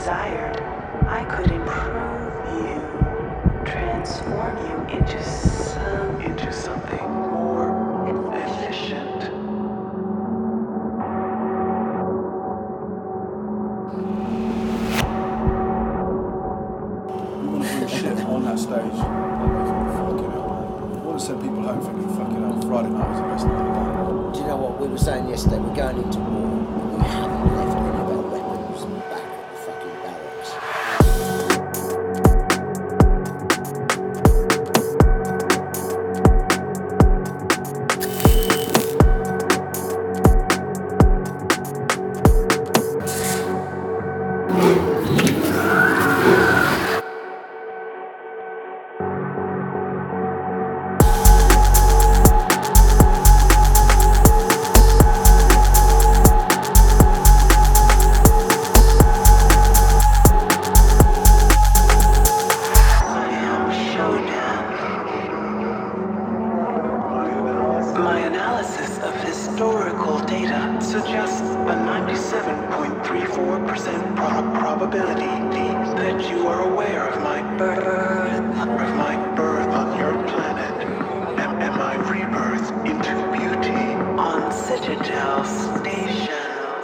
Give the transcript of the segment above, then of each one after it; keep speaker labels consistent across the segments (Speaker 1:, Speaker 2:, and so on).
Speaker 1: desired, I could improve you, transform you into something more efficient.
Speaker 2: We want to bring shit on that stage. Fucking hell. I want to send people home thinking, fucking hell, Friday night was the best night of the day.
Speaker 3: Do you know what we were saying yesterday? We're going into war. We haven't left any of our weapons back at the fucking barracks.
Speaker 1: My analysis of historical data suggests a 97.34% probability that you are aware of my birth on your planet, and my rebirth into beauty on Citadel Station.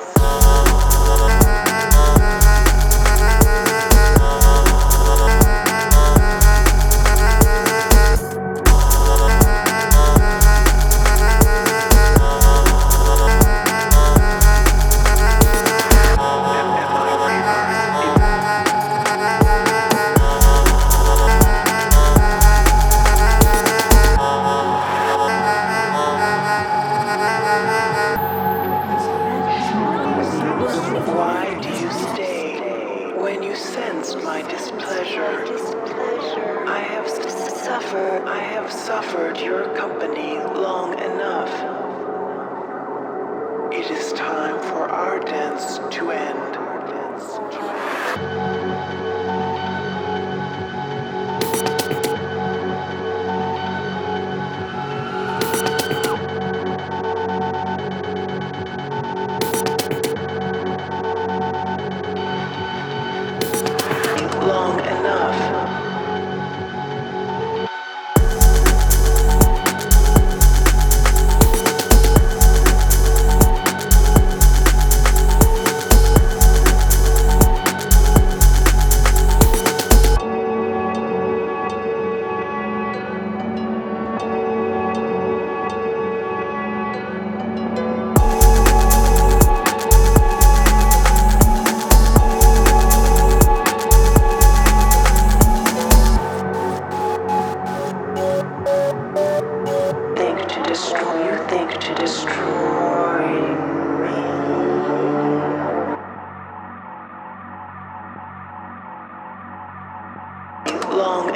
Speaker 1: Why do you stay when you sensed my displeasure? I have suffered your company long enough. It is time for our dance to end. Long enough. You think to destroy me. Long